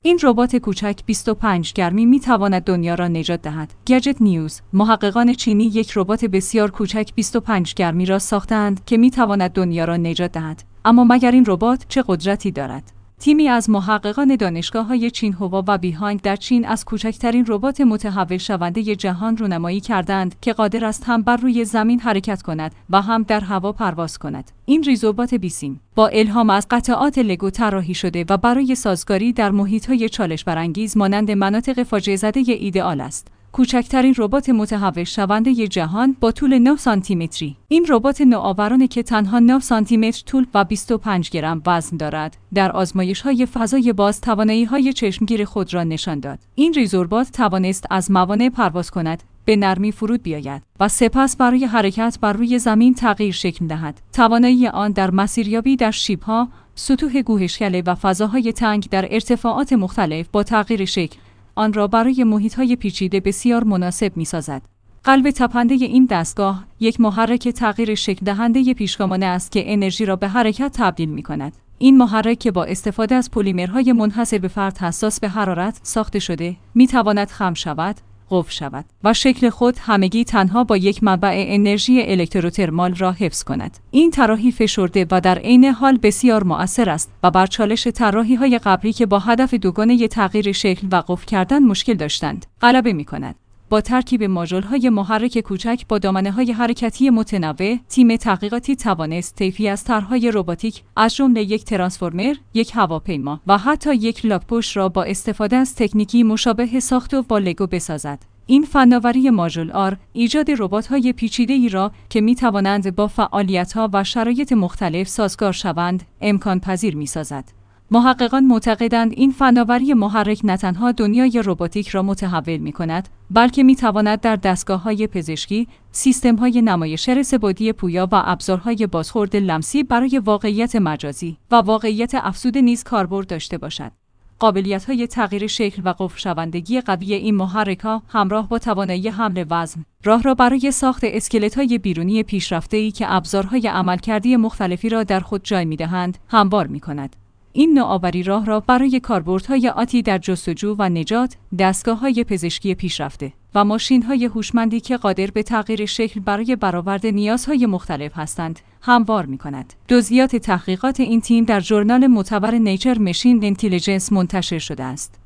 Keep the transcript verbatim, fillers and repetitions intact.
این ربات کوچک بیست و پنج گرمی می تواند دنیا را نجات دهد. گجت نیوز: محققان چینی یک ربات بسیار کوچک بیست و پنج گرمی را ساختند که می تواند دنیا را نجات دهد. اما مگر این ربات چه قدرتی دارد؟ تیمی از محققان دانشگاه‌های چین هوا و بیهانگ در چین از کوچکترین ربات متحول شونده جهان رونمایی کردند که قادر است هم بر روی زمین حرکت کند و هم در هوا پرواز کند. این ریزربات بیسیم با الهام از قطعات لگو طراحی شده و برای سازگاری در محیط‌های چالش برانگیز مانند مناطق فاجعه زده ایدئال است. کوچکترین ربات متحول شونده جهان با طول نه سانتی متری. این ربات نوآورانه که تنها نه سانتی متر طول و بیست و پنج گرم وزن دارد، در آزمایش‌های فضای باز توانایی‌های چشمگیر خود را نشان داد. این ریزربات توانست از موانع پرواز کند، به نرمی فرود بیاید و سپس برای حرکت بر روی زمین تغییر شکل دهد. توانایی آن در مسیریابی در شیب‌ها، سطوح گوهشگله و فضاهای تنگ در ارتفاعات مختلف با تغییر شکل آن را برای محیط‌های پیچیده بسیار مناسب می‌سازد. قلب تپنده این دستگاه یک محرک تغییر شکل دهنده پیشگامانه است که انرژی را به حرکت تبدیل می‌کند. این محرک که با استفاده از پلیمرهای منحصر به فرد حساس به حرارت ساخته شده، می‌تواند خم شود، قفل شود و شکل خود همگی تنها با یک منبع انرژی الکتروترمال را حفظ کند. این طراحی فشرده و در عین حال بسیار مؤثر است و بر چالش طراحی‌های قبلی که با هدف دوگانه تغییر شکل و قفل کردن مشکل داشتند، غلبه می‌کند. با ترکیب ماژول‌های محرک کوچک با دامنه‌های حرکتی متنوع، تیم تحقیقاتی توانست طیفی از طرح‌های رباتیک از جمله یک ترانسفورمر، یک هواپیما و حتی یک لاک‌پشت را با استفاده از تکنیکی مشابه ساخت و با لگو بسازد. این فناوری ماژول آر ایجاد ربات‌های پیچیده‌ای را که می‌توانند با فعالیت‌ها و شرایط مختلف سازگار شوند، امکان پذیر می‌سازد. محققان معتقدند این فناوری محرک نه تنها دنیای رباتیک را متحول می‌کند، بلکه می‌تواند در دستگاه‌های پزشکی، سیستم‌های نمایشگر سه‌بعدی پویا و ابزارهای بازخورد لمسی برای واقعیت مجازی و واقعیت افزوده نیز کاربرد داشته باشد. قابلیت‌های تغییر شکل و قفل شوندگی قوی این محرک‌ها همراه با توانایی حمل وزن، راه را برای ساخت اسکلت‌های بیرونی پیشرفته‌ای که ابزارهای عملکردی مختلفی را در خود جای می‌دهند، هموار می‌کند. این نوآوری راه را برای کاربردهای آتی در جستجو و نجات، دستگاه‌های پزشکی پیشرفته و ماشین‌های هوشمندی که قادر به تغییر شکل برای برآورد نیازهای مختلف هستند، هموار می‌کند. جزئیات تحقیقات این تیم در ژورنال معتبر نیچر ماشین اینتلیجنس منتشر شده است.